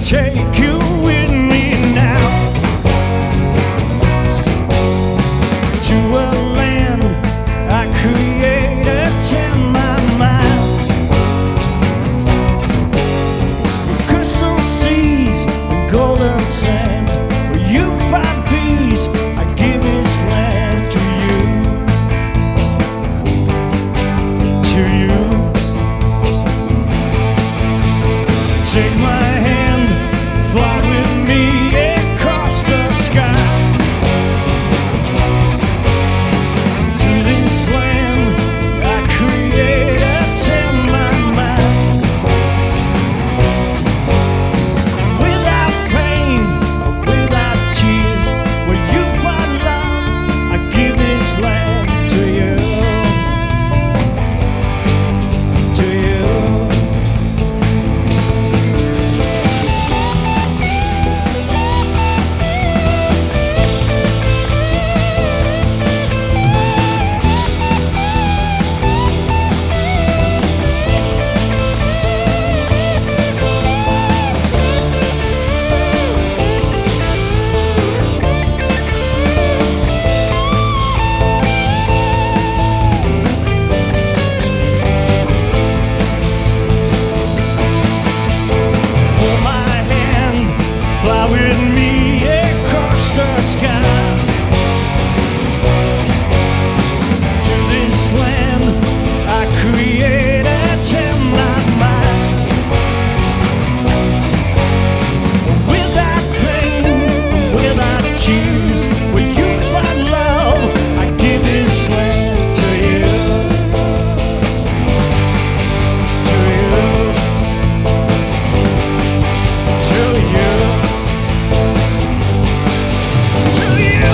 take you with me now to a land I created in my mind. Crystal seas and golden sands, where you find peace, I give this land to you. To you. Take my hand, fly with me across the sky to this land I created in my mind. Without pain, without tears, where you find love, I give this land to you. To you. Fly with me across the sky to this land I created in my mind. Without pain, without tears, where you find love, I give this land to you. To you. To you. To you.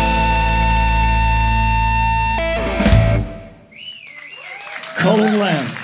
Cold Land.